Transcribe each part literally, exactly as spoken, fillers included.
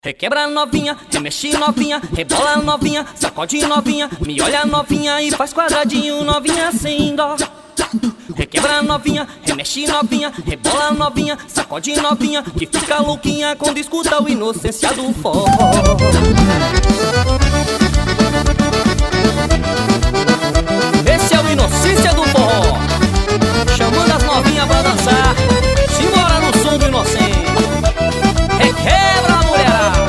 Requebra novinha, remexe novinha, rebola novinha, sacode novinha, me olha novinha e faz quadradinho novinha sem dó. Requebra novinha, remexe novinha, rebola novinha, sacode novinha, que fica louquinha quando escuta o Inocência do Forró. Esse é o Inocência do Forró, chamando as novinhas pra dançar. Simbora no som do Inocente. Requebra, mulherada.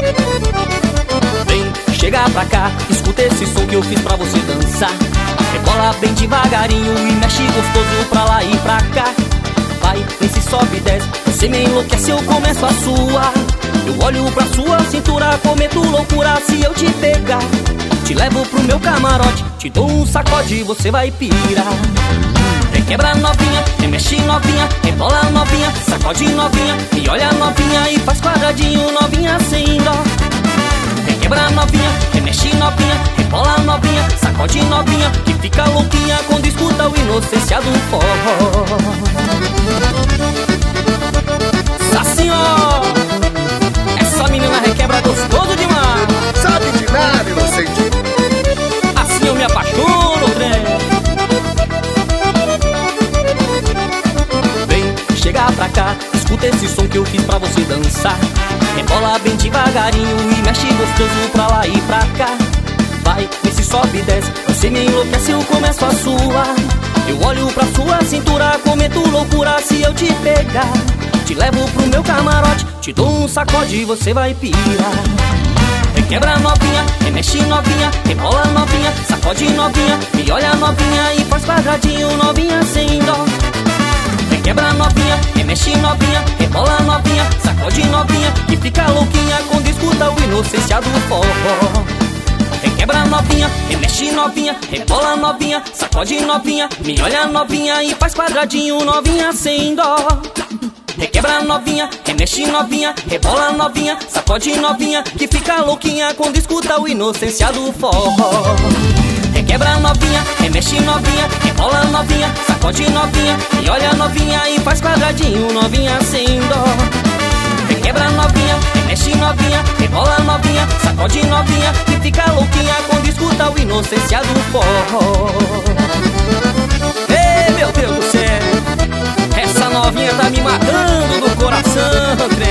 Vem, chega pra cá, escuta esse som que eu fiz pra você dançar. Rebola bem devagarinho e mexe gostoso pra lá e pra cá. Vai, vem, se sobe e desce, você me enlouquece, eu começo a suar. Eu olho pra sua cintura, cometo loucura se eu te pegar. Te levo pro meu camarote, te dou um sacode, você vai pirar. Requebra novinha, remexe novinha, rebola novinha, sacode novinha, me olha novinha e faz quadradinho novinha sem dó. Requebra novinha, remexe novinha, rebola novinha, sacode novinha, que fica louquinha quando escuta o Inocência do Forró. Assim ó, essa menina requebra gostoso demais. Sabe de nada, Inocente. Assim eu me apaixono, trem. Chega pra cá, escuta esse som que eu fiz pra você dançar. Rebola bem devagarinho e mexe gostoso pra lá e pra cá. Vai, vem, se sobe e desce, você me enlouquece, eu começo a suar. Eu olho pra sua cintura, cometo loucura se eu te pegar. Te levo pro meu camarote, te dou um sacode, você vai pirar. Requebra novinha, remexe novinha, rebola novinha, sacode novinha, me olha novinha e faz quadradinho novinha sem dó. Requebra novinha, remexe novinha, rebola novinha, sacode novinha, que fica louquinha quando escuta o Inocência do Forró. Requebra novinha, remexe novinha, rebola novinha, sacode novinha, me olha novinha e faz quadradinho novinha sem dó. Requebra novinha, remexe novinha, rebola novinha, sacode novinha, que fica louquinha quando escuta o Inocência do Forró. Requebra novinha, remexe novinha, rebola novinha, sacode novinha, e olha novinha e faz quadradinho novinha sem dó. Requebra novinha, remexe novinha, rebola novinha, sacode novinha, que fica louquinha quando escuta o Inocência do Forró. Ei, meu Deus do céu, essa novinha tá me matando do coração, trem.